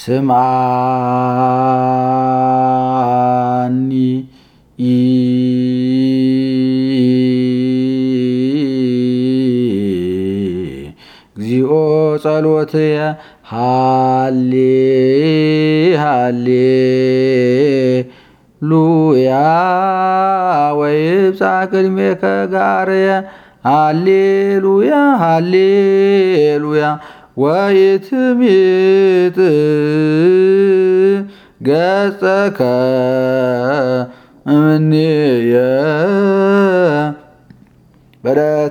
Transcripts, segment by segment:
ስምዓኒ እግዚኦ ጸሎትየ ሃሌ ሃሌሉያ ወይብጻሕ ቅድሜከ ጋርየ ሃሌሉያ ሃሌሉያ ወይትሚጥ ገጸከ እምኔየ በረተ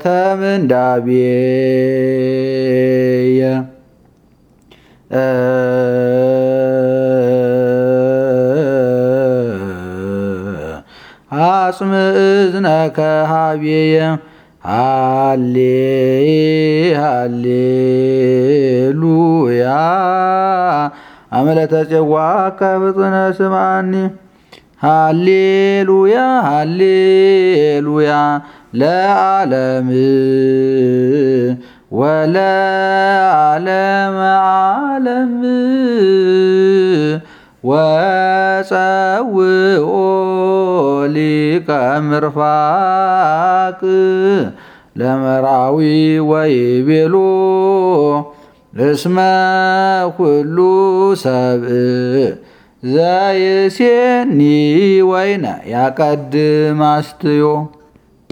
ምንዳቤየ አጽም እዝነከ ሀቤየ ሃሌ ሃሌሉያ አመለተ ጽዋከ ፍጥነ ስምዓኒ ሃሌሉያ ሃሌሉያ ለዓለም ወለዓለመ ዓለም ወጸውኦ ሊቀ ምርፋቅ ለመራዊ ወይቤሎ እስመ ኩሉ ሰብእ ዘይሴኒ ወይነ ያቀድም አስትዮ